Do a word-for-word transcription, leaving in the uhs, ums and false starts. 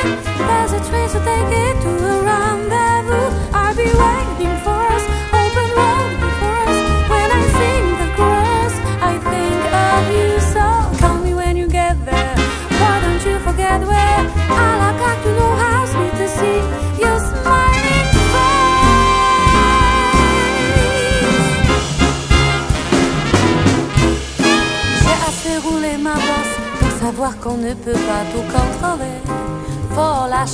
There's a train, so take it to a rendezvous. I'll be waiting for us, open road before us. When I sing the chorus, I think of you. So call me when you get there. Why don't you forget where all I got to know house me to see your smiling face. J'ai assez roulé ma bosse pour savoir qu'on ne peut pas tout contrôler. Faut lâcher